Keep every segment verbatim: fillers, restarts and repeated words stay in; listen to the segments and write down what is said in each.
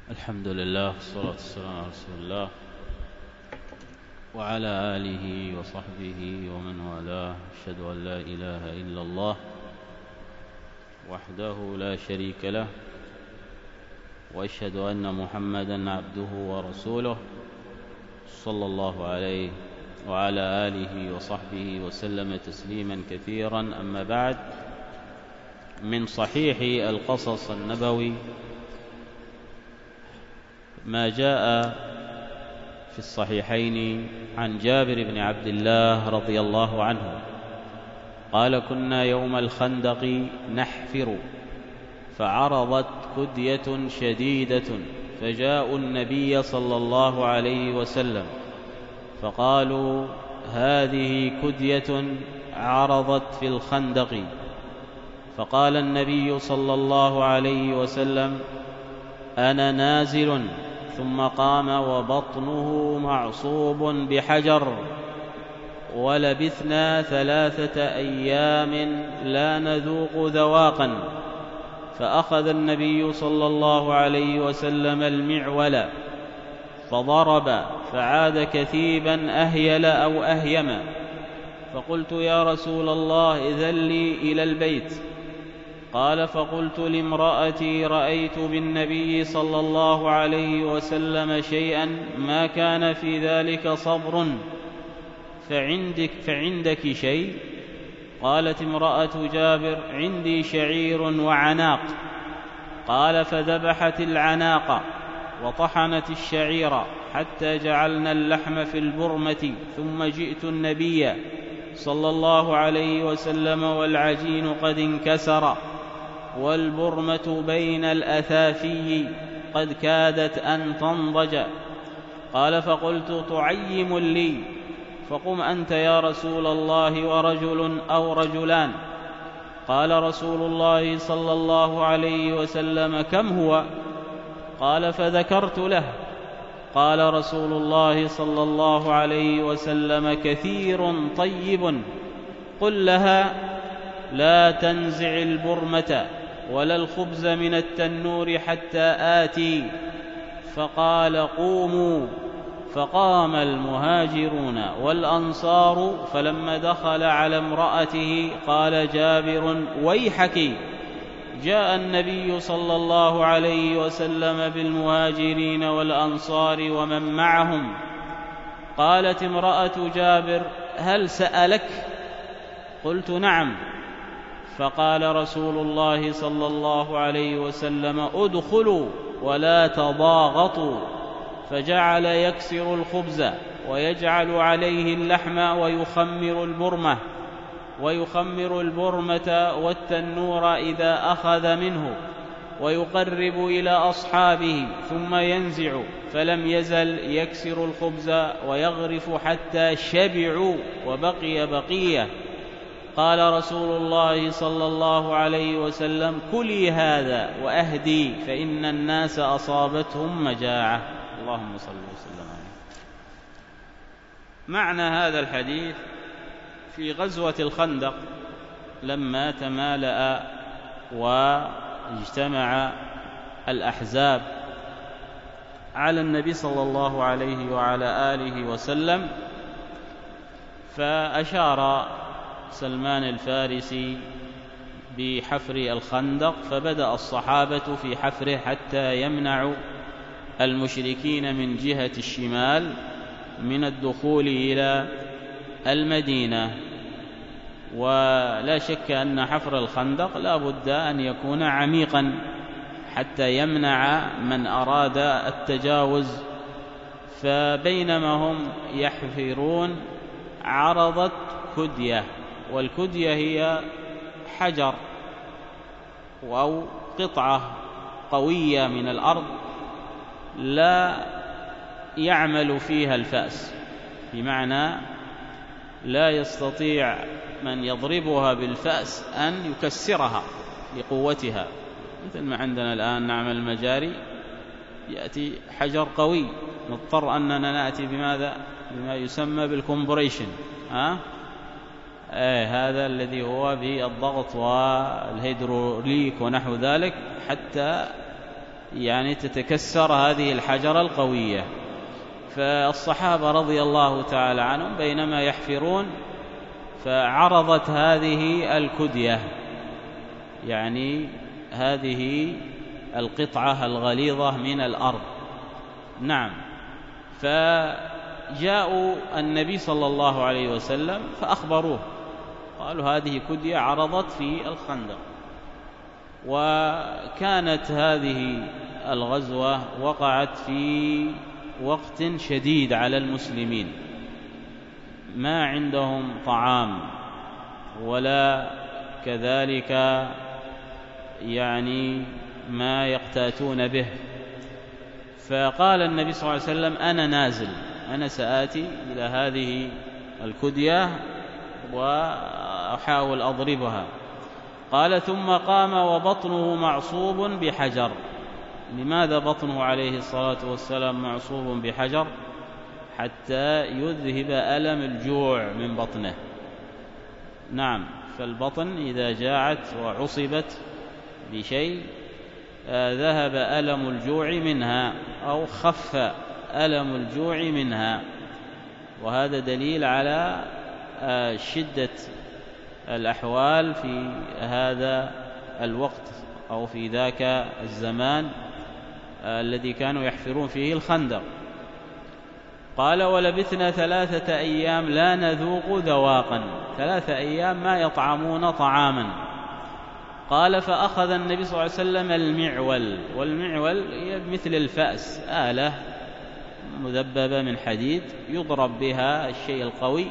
الحمد لله والصلاة والسلام على رسول الله وعلى آله وصحبه ومن والاه. أشهد أن لا إله إلا الله وحده لا شريك له، وأشهد أن محمدًا عبده ورسوله صلى الله عليه وعلى آله وصحبه وسلم تسليمًا كثيرًا. أما بعد، من صحيح القصص النبوي ما جاء في الصحيحين عن جابر بن عبد الله رضي الله عنه قال: كنا يوم الخندق نحفر فعرضت كدية شديدة، فجاءوا النبي صلى الله عليه وسلم فقالوا: هذه كدية عرضت في الخندق. فقال النبي صلى الله عليه وسلم: أنا نازل. ثم قام وبطنه معصوب بحجر، ولبثنا ثلاثة أيام لا نذوق ذواقا. فأخذ النبي صلى الله عليه وسلم المعول فضرب، فعاد كثيبا أهيل أو أهيم. فقلت: يا رسول الله، إذن لي إلى البيت. قال: فقلت لامرأتي: رأيت بالنبي صلى الله عليه وسلم شيئا ما كان في ذلك صبر، فعندك, فعندك شيء؟ قالت امرأة جابر: عندي شعير وعناق. قال: فذبحت العناق وطحنت الشعير حتى جعلنا اللحم في البرمة، ثم جئت النبي صلى الله عليه وسلم والعجين قد انكسر والبرمة بين الأثافي قد كادت أن تنضج. قال: فقلت: تعيم لي؟ فقم أنت يا رسول الله ورجل أو رجلان. قال رسول الله صلى الله عليه وسلم: كم هو؟ قال: فذكرت له. قال رسول الله صلى الله عليه وسلم: كثير طيب. قل لها: لا تنزع البرمة ولا الخبز من التنور حتى آتي. فقال: قوموا. فقام المهاجرون والأنصار، فلما دخل على امرأته قال جابر: ويحك. جاء النبي صلى الله عليه وسلم بالمهاجرين والأنصار ومن معهم. قالت امرأة جابر: هل سألك؟ قلت: نعم. فقال رسول الله صلى الله عليه وسلم: ادخلوا ولا تضاغطوا. فجعل يكسر الخبز ويجعل عليه اللحم ويخمر البرمة ويخمر البرمة والتنور إذا أخذ منه، ويقرب إلى أصحابه ثم ينزع، فلم يزل يكسر الخبز ويغرف حتى شبعوا وبقي بقية. قال رسول الله صلى الله عليه وسلم: كلي هذا وأهدي، فإن الناس أصابتهم مجاعة. اللهم صل وسلم عليه. معنى هذا الحديث: في غزوة الخندق لما تمالأ واجتمع الأحزاب على النبي صلى الله عليه وعلى آله وسلم، فأشار سلمان الفارسي بحفر الخندق، فبدأ الصحابة في حفره حتى يمنعوا المشركين من جهة الشمال من الدخول إلى المدينة. ولا شك أن حفر الخندق لا بد أن يكون عميقا حتى يمنع من أراد التجاوز. فبينما هم يحفرون عرضت كدية، والكدية هي حجر أو قطعة قوية من الأرض لا يعمل فيها الفأس، بمعنى لا يستطيع من يضربها بالفأس أن يكسرها لقوتها، مثل ما عندنا الآن نعمل المجاري، يأتي حجر قوي نضطر أننا نأتي بماذا؟ بما يسمى بالكمبريشن، ها؟ ايه هذا الذي هو بالضغط والهيدروليك ونحو ذلك، حتى يعني تتكسر هذه الحجرة القوية. فالصحابة رضي الله تعالى عنهم بينما يحفرون فعرضت هذه الكدية، يعني هذه القطعة الغليظة من الأرض. نعم. فجاءوا النبي صلى الله عليه وسلم فأخبروه، قالوا هذه كدية عرضت في الخندق. وكانت هذه الغزوة وقعت في وقت شديد على المسلمين، ما عندهم طعام ولا كذلك يعني ما يقتاتون به. فقال النبي صلى الله عليه وسلم أنا نازل، أنا سآتي إلى هذه الكدية وأحاول أضربها. قال ثم قام وبطنه معصوب بحجر. لماذا بطنه عليه الصلاة والسلام معصوب بحجر؟ حتى يذهب ألم الجوع من بطنه. نعم. فالبطن إذا جاعت وعصبت بشيء آه ذهب ألم الجوع منها أو خف ألم الجوع منها، وهذا دليل على آه شدة الأحوال في هذا الوقت أو في ذاك الزمان آه الذي كانوا يحفرون فيه الخندق. قال ولبثنا ثلاثة أيام لا نذوق ذواقا، ثلاثة أيام ما يطعمون طعاما. قال فأخذ النبي صلى الله عليه وسلم المعول، والمعول هي مثل الفأس، آلة مذببة من حديد يضرب بها الشيء القوي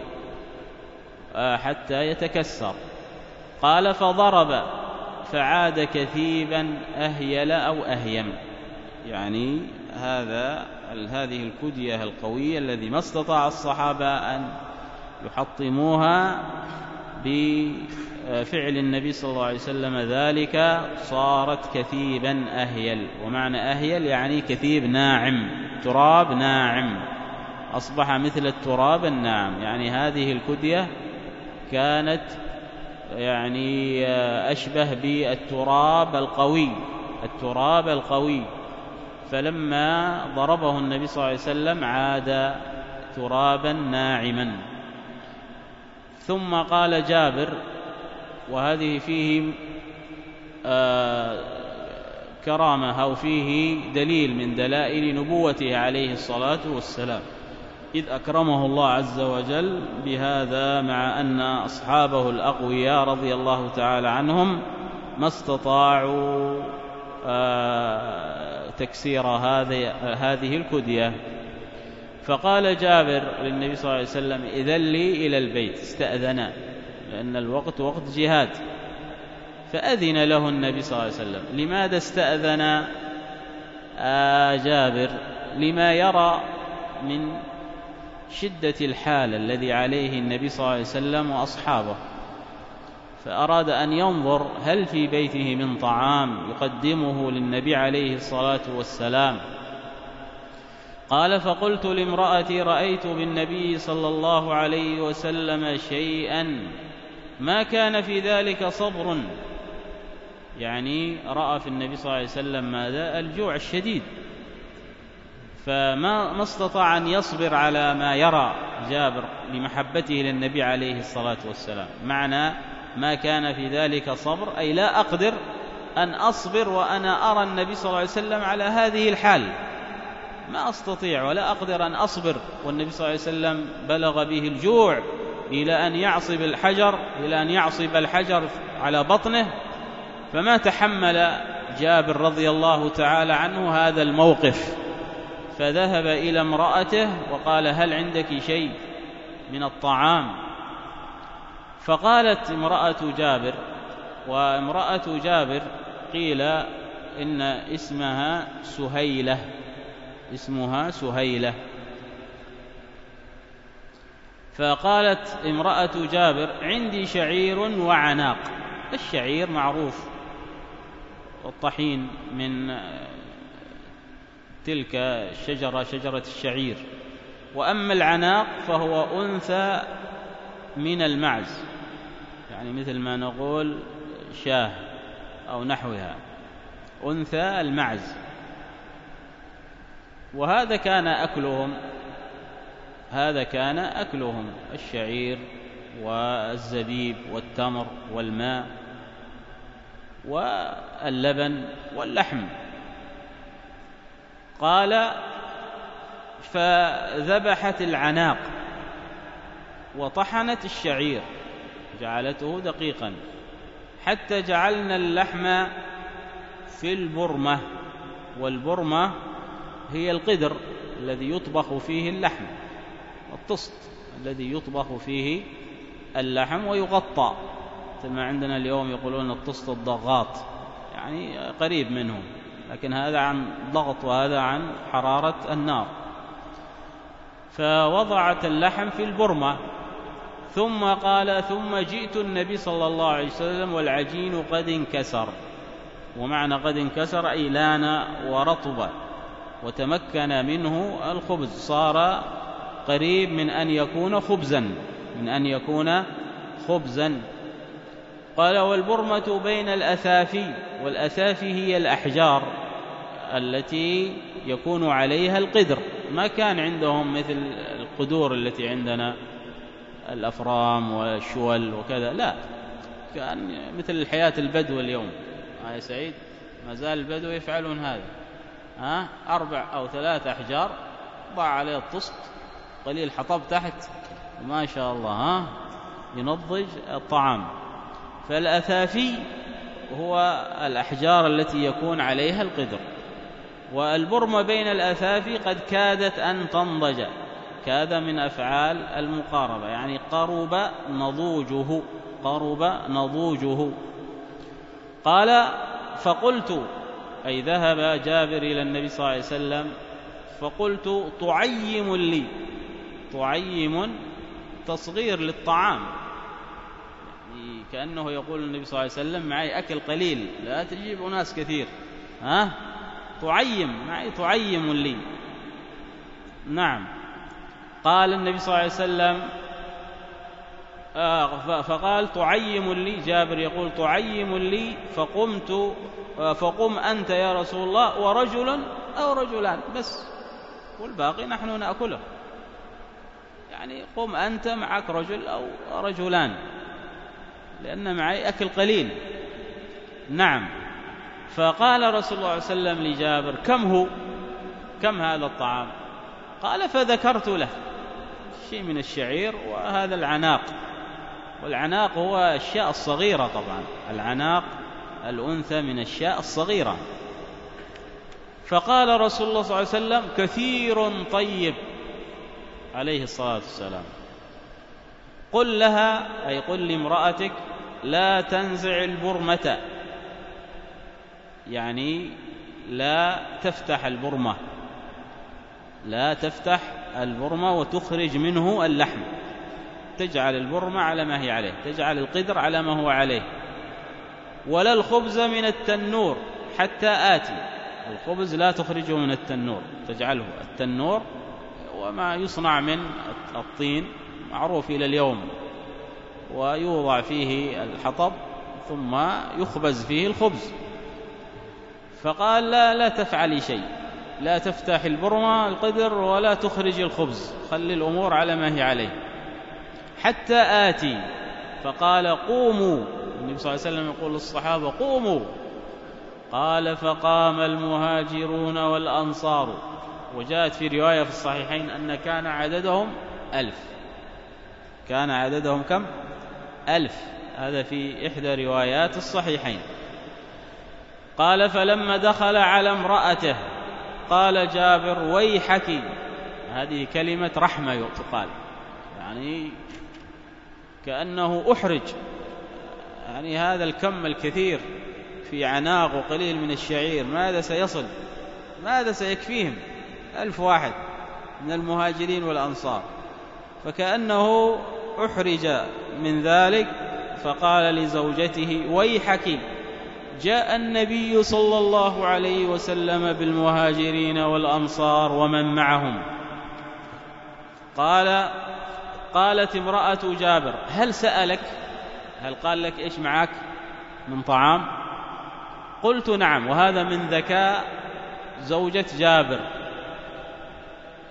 حتى يتكسر. قال فضرب فعاد كثيبا أهيل أو أهيم، يعني هذا هذه الكدية القوية الذي ما استطاع الصحابة أن يحطموها بفعل النبي صلى الله عليه وسلم ذلك، صارت كثيبا أهيل. ومعنى أهيل يعني كثيب ناعم، تراب ناعم، أصبح مثل التراب الناعم. يعني هذه الكدية كانت يعني أشبه بالتراب القوي، التراب القوي. فلما ضربه النبي صلى الله عليه وسلم عاد ترابا ناعما. ثم قال جابر، وهذه فيه آه كرامة أو فيه دليل من دلائل نبوته عليه الصلاة والسلام، إذ أكرمه الله عز وجل بهذا، مع أن أصحابه الأقوياء رضي الله تعالى عنهم ما استطاعوا آه تكسير هذه الكدية. فقال جابر للنبي صلى الله عليه وسلم إذن لي إلى البيت، استأذنا لأن الوقت وقت جهاد، فأذن له النبي صلى الله عليه وسلم. لماذا استأذن آه جابر؟ لما يرى من شدة الحال الذي عليه النبي صلى الله عليه وسلم وأصحابه، فأراد أن ينظر هل في بيته من طعام يقدمه للنبي عليه الصلاة والسلام. قال فقلت لامرأتي رأيت بالنبي صلى الله عليه وسلم شيئا ما كان في ذلك صبر، يعني رأى في النبي صلى الله عليه وسلم ماذا؟ الجوع الشديد، فما ما استطاع أن يصبر على ما يرى جابر لمحبته للنبي عليه الصلاة والسلام. معنى ما كان في ذلك صبر أي لا أقدر أن أصبر وأنا أرى النبي صلى الله عليه وسلم على هذه الحال، ما أستطيع ولا أقدر أن أصبر والنبي صلى الله عليه وسلم بلغ به الجوع إلى أن يعصب الحجر إلى أن يعصب الحجر على بطنه. فما تحمل جابر رضي الله تعالى عنه هذا الموقف، فذهب إلى امرأته وقال هل عندك شيء من الطعام؟ فقالت امرأة جابر، وامرأة جابر قيل إن اسمها سهيلة، اسمها سهيلة. فقالت امرأة جابر عندي شعير وعناق. الشعير معروف، والطحين من تلك الشجرة شجرة الشعير، وأما العناق فهو أنثى من المعز، يعني مثل ما نقول شاه أو نحوها، أنثى المعز. وهذا كان أكلهم هذا كان أكلهم الشعير والزبيب والتمر والماء واللبن واللحم. قال فذبحت العناق وطحنت الشعير جعلته دقيقا حتى جعلنا اللحم في البرمة، والبرمة هي القدر الذي يطبخ فيه اللحم، الطست الذي يطبخ فيه اللحم ويغطى، مثل ما عندنا اليوم يقولون الطست الضغاط، يعني قريب منه، لكن هذا عن ضغط وهذا عن حرارة النار. فوضعت اللحم في البرمة، ثم قال ثم جئت النبي صلى الله عليه وسلم والعجين قد انكسر. ومعنى قد انكسر أي لان ورطب وتمكن منه الخبز، صار قريب من أن يكون خبزا من أن يكون خبزا قال والبرمة بين الأثافي، والأثافي هي الأحجار التي يكون عليها القدر، ما كان عندهم مثل القدور التي عندنا الأفرام والشول وكذا، لا، كان مثل الحياة البدو اليوم. يا سعيد ما زال البدو يفعلون هذا، ها أربع أو ثلاث أحجار ضع عليه الطست قليل حطب تحت، ما شاء الله ها ينضج الطعام. فالأثافي هو الأحجار التي يكون عليها القدر، والبرمة بين الأثافي قد كادت أن تنضج، كاد من أفعال المقاربة، يعني قرب نضوجه قرب نضوجه قال فقلت، أي ذهب جابر إلى النبي صلى الله عليه وسلم فقلت تعيم لي، تعيم تصغير للطعام، يعني كأنه يقول النبي صلى الله عليه وسلم معي أكل قليل لا تجيب ناس كثير، ها تعيم معي تعيم لي. نعم. قال النبي صلى الله عليه وسلم آه فقال تعيم لي، جابر يقول تعيم لي، فقمت فقم أنت يا رسول الله ورجل أو رجلان بس، والباقي نحن نأكله، يعني قم أنت معك رجل أو رجلان لأن معي أكل قليل. نعم. فقال رسول الله صلى الله عليه وسلم لجابر كم هو، كم هذا الطعام؟ قال فذكرت له شيء من الشعير وهذا العناق، والعناق هو الشاء الصغيرة، طبعا العناق الأنثى من الشاء الصغيرة. فقال رسول الله صلى الله عليه وسلم كثير طيب عليه الصلاة والسلام، قل لها، أي قل لامرأتك لا تنزع البرمة، يعني لا تفتح البرمة، لا تفتح البرمة وتخرج منه اللحم، تجعل البرمة على ما هي عليه، تجعل القدر على ما هو عليه، ولا الخبز من التنور حتى آتي، الخبز لا تخرجه من التنور، تجعله التنور وما يصنع من الطين معروف إلى اليوم، ويوضع فيه الحطب ثم يخبز فيه الخبز. فقال لا لا تفعلي شيء، لا تفتح البرمة القدر ولا تخرج الخبز، خلي الأمور على ما هي عليه حتى آتي. فقال قوموا، النبي صلى الله عليه وسلم يقول للصحابة قوموا، قال فقام المهاجرون والأنصار، وجاءت في رواية في الصحيحين أن كان عددهم ألف، كان عددهم كم؟ ألف، هذا في إحدى روايات الصحيحين. قال فلما دخل على امرأته قال جابر ويحك، هذه كلمة رحمة تقال، يعني كأنه أحرج، يعني هذا الكم الكثير في عناق وقليل من الشعير ماذا سيصل، ماذا سيكفيهم ألف واحد من المهاجرين والأنصار، فكأنه أحرج من ذلك. فقال لزوجته ويحك جاء النبي صلى الله عليه وسلم بالمهاجرين والأنصار ومن معهم. قال قالت امرأة جابر هل سألك، هل قال لك إيش معك من طعام؟ قلت نعم، وهذا من ذكاء زوجة جابر،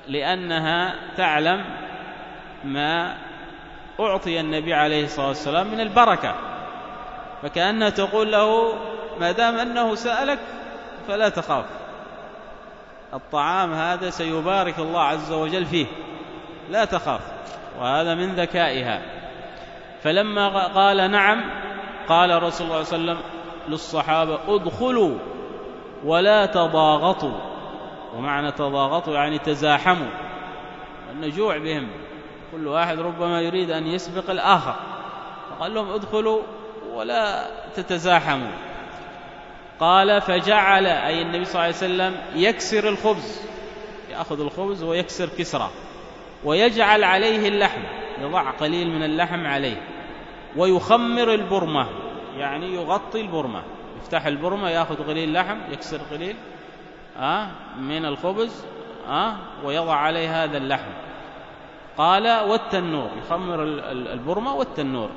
لأنها تعلم ما أعطي النبي عليه الصلاة والسلام من البركة، فكأنها تقول له ما دام أنه سألك فلا تخاف، الطعام هذا سيبارك الله عز وجل فيه، لا تخاف. وهذا من ذكائها. فلما قال نعم قال رسول الله صلى الله عليه وسلم للصحابة ادخلوا ولا تضاغطوا. ومعنى تضاغطوا يعني تزاحموا، لأن جوع بهم، كل واحد ربما يريد أن يسبق الآخر، فقال لهم ادخلوا ولا تتزاحموا. قال فجعل، أي النبي صلى الله عليه وسلم، يكسر الخبز، يأخذ الخبز ويكسر كسرة، ويجعل عليه اللحم، يضع قليل من اللحم عليه، ويخمر البرمة، يعني يغطي البرمة، يفتح البرمة يأخذ قليل لحم، يكسر قليل آه من الخبز آه ويضع عليه هذا اللحم. قال والتنور، يخمر البرمة والتنور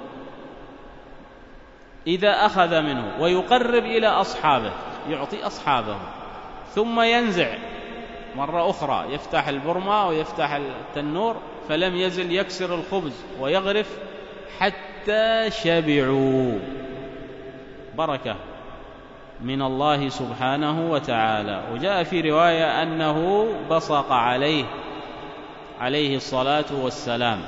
إذا أخذ منه، ويقرب إلى أصحابه، يعطي أصحابه، ثم ينزع مرة أخرى، يفتح البرمة ويفتح التنور، فلم يزل يكسر الخبز ويغرف حتى شبعوا. بركة من الله سبحانه وتعالى. وجاء في رواية أنه بصق عليه عليه الصلاة والسلام.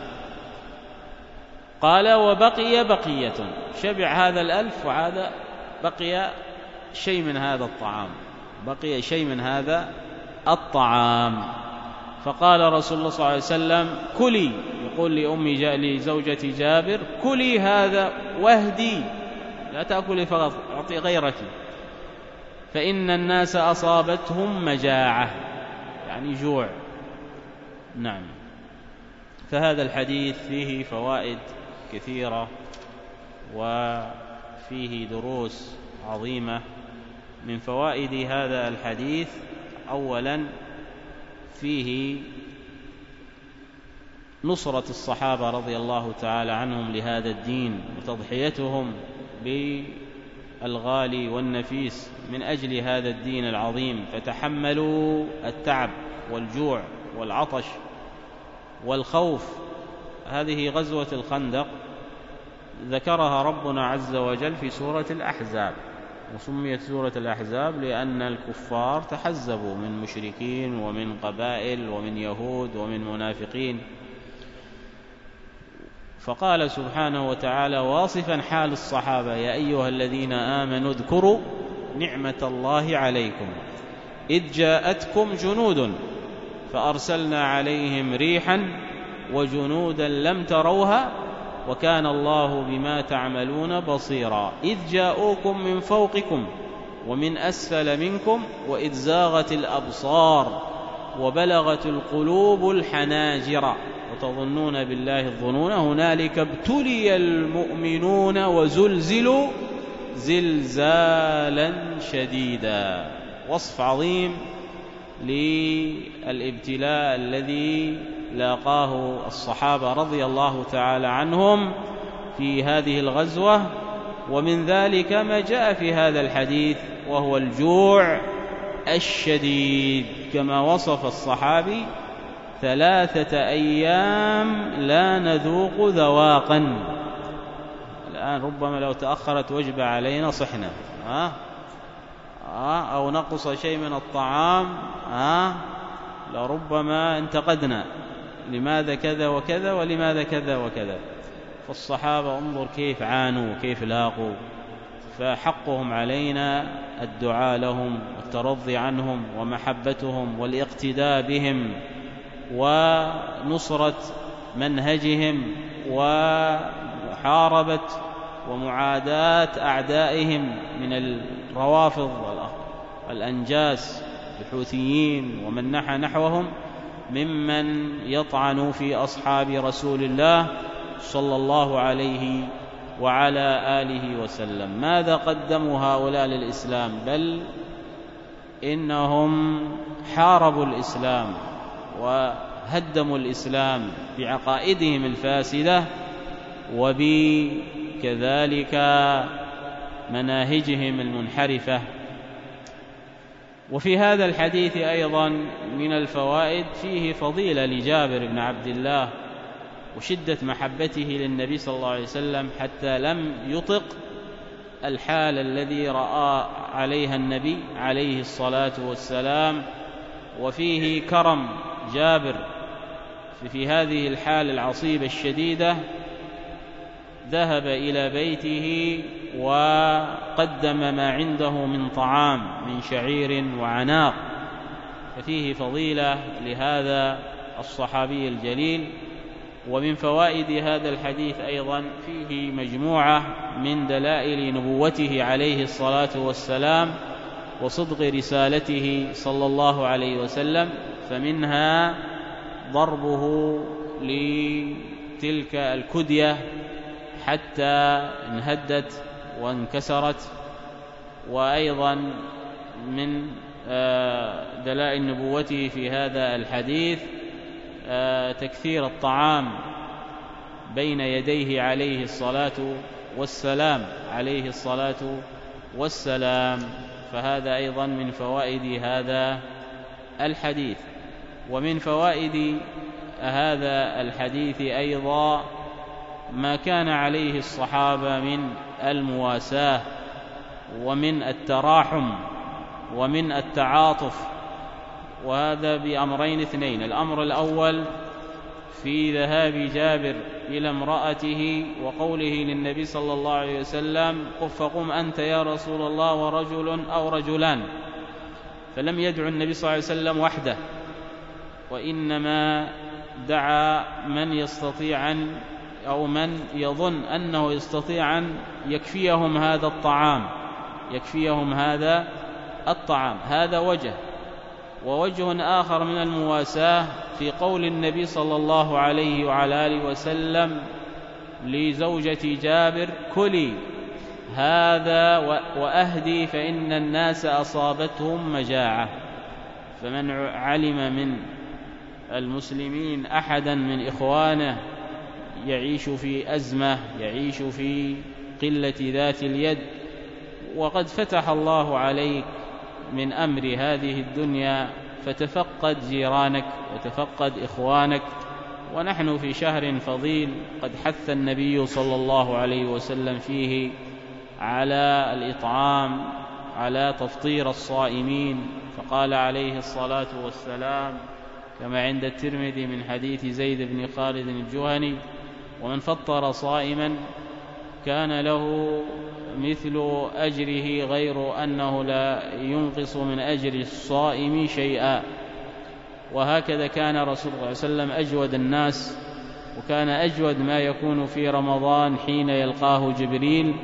قال وبقي بقية، شبع هذا الألف وهذا بقي شيء من هذا الطعام، بقي شيء من هذا الطعام. فقال رسول الله صلى الله عليه وسلم كلي، يقول لأمي جاء لزوجة جابر كلي هذا واهدي، لا تأكلي فقط، أعطي غيرك، فإن الناس أصابتهم مجاعة، يعني جوع. نعم. فهذا الحديث فيه فوائد كثيرة وفيه دروس عظيمة. من فوائد هذا الحديث أولا فيه نصرة الصحابة رضي الله تعالى عنهم لهذا الدين، وتضحيتهم بالغالي والنفيس من أجل هذا الدين العظيم، فتحملوا التعب والجوع والعطش والخوف. هذه غزوة الخندق ذكرها ربنا عز وجل في سورة الأحزاب، وسميت سورة الأحزاب لأن الكفار تحزبوا من مشركين ومن قبائل ومن يهود ومن منافقين. فقال سبحانه وتعالى واصفا حال الصحابة يا أيها الذين آمنوا اذكروا نعمة الله عليكم إذ جاءتكم جنود فأرسلنا عليهم ريحا وجنودا لم تروها وكان الله بما تعملون بصيرا إذ جاءوكم من فوقكم ومن أسفل منكم وإذ زاغت الأبصار وبلغت القلوب الحناجر وتظنون بالله الظنون هنالك ابتلي المؤمنون وزلزلوا زلزالا شديدا. وصف عظيم للابتلاء الذي لاقاه الصحابة رضي الله تعالى عنهم في هذه الغزوة. ومن ذلك ما جاء في هذا الحديث وهو الجوع الشديد، كما وصف الصحابي ثلاثة أيام لا نذوق ذواقا. الآن ربما لو تأخرت وجبة علينا صحنا ها؟ أو نقص شيء من الطعام ها؟ لربما انتقدنا لماذا كذا وكذا ولماذا كذا وكذا. فالصحابة انظر كيف عانوا وكيف لاقوا، فحقهم علينا الدعاء لهم والترضي عنهم ومحبتهم والاقتداء بهم ونصرة منهجهم ومحاربة ومعاداة أعدائهم من الروافض والأنجاس الحوثيين ومن نحى نحوهم ممن يطعن في أصحاب رسول الله صلى الله عليه وعلى آله وسلم. ماذا قدموا هؤلاء للإسلام؟ بل إنهم حاربوا الإسلام وهدموا الإسلام بعقائدهم الفاسدة وبكذلك مناهجهم المنحرفة. وفي هذا الحديث أيضا من الفوائد فيه فضيلة لجابر بن عبد الله وشدة محبته للنبي صلى الله عليه وسلم حتى لم يطق الحال الذي رأى عليها النبي عليه الصلاة والسلام. وفيه كرم جابر في هذه الحال العصيبة الشديدة، ذهب إلى بيته وقدم ما عنده من طعام من شعير وعناق، ففيه فضيلة لهذا الصحابي الجليل. ومن فوائد هذا الحديث أيضا فيه مجموعة من دلائل نبوته عليه الصلاة والسلام وصدق رسالته صلى الله عليه وسلم، فمنها ضربه لتلك الكدية حتى انهدت وانكسرت. وأيضا من دلائل نبوته في هذا الحديث تكثير الطعام بين يديه عليه الصلاة والسلام عليه الصلاة والسلام، فهذا أيضا من فوائد هذا الحديث. ومن فوائد هذا الحديث أيضا ما كان عليه الصحابة من المواساة ومن التراحم ومن التعاطف، وهذا بأمرين اثنين: الأمر الأول في ذهاب جابر إلى امرأته وقوله للنبي صلى الله عليه وسلم: فقم أنت يا رسول الله ورجل أو رجلان، فلم يدع النبي صلى الله عليه وسلم وحده، وإنما دعا من يستطيع أو من يظن أنه يستطيع أن يكفيهم هذا الطعام يكفيهم هذا الطعام هذا وجه. ووجه آخر من المواساة في قول النبي صلى الله عليه وعلى آله وسلم لزوجة جابر: كلي هذا وأهدي فإن الناس أصابتهم مجاعة. فمن علم من المسلمين أحدا من إخوانه يعيش في أزمة، يعيش في قلة ذات اليد، وقد فتح الله عليك من أمر هذه الدنيا، فتفقد جيرانك وتفقد إخوانك. ونحن في شهر فضيل قد حث النبي صلى الله عليه وسلم فيه على الإطعام، على تفطير الصائمين، فقال عليه الصلاة والسلام كما عند الترمذي من حديث زيد بن خالد الجهني: ومن فطر صائما كان له مثل أجره غير أنه لا ينقص من أجر الصائم شيئا. وهكذا كان رسول الله صلى الله عليه وسلم أجود الناس، وكان أجود ما يكون في رمضان حين يلقاه جبريل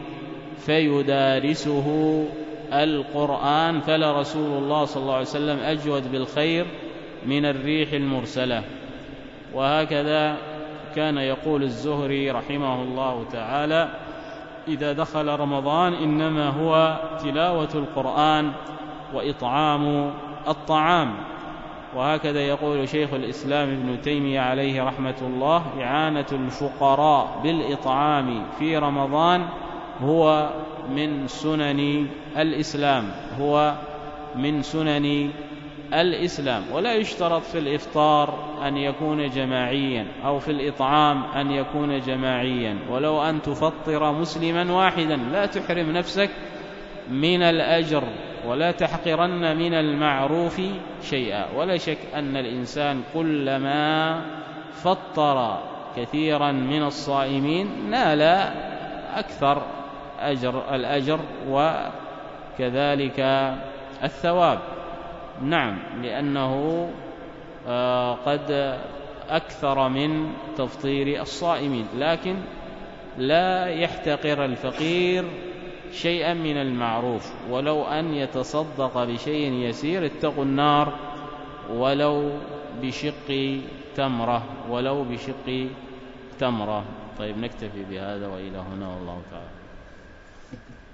فيدارسه القرآن، فلا رسول الله صلى الله عليه وسلم أجود بالخير من الريح المرسلة. وهكذا كان يقول الزهري رحمه الله تعالى: إذا دخل رمضان إنما هو تلاوة القرآن وإطعام الطعام. وهكذا يقول شيخ الإسلام ابن تيمية عليه رحمة الله: إعانة الفقراء بالإطعام في رمضان هو من سنن الإسلام هو من سنن الإسلام ولا يشترط في الإفطار أن يكون جماعيا أو في الإطعام أن يكون جماعيا، ولو أن تفطر مسلما واحدا لا تحرم نفسك من الأجر ولا تحقرن من المعروف شيئا. ولا شك أن الإنسان كلما فطر كثيرا من الصائمين نال أكثر أجر الأجر وكذلك الثواب. نعم، لأنه قد أكثر من تفطير الصائمين، لكن لا يحتقر الفقير شيئا من المعروف، ولو أن يتصدق بشيء يسير اتقوا النار ولو بشق تمرة ولو بشق تمرة. طيب، نكتفي بهذا وإلى هنا والله تعالى.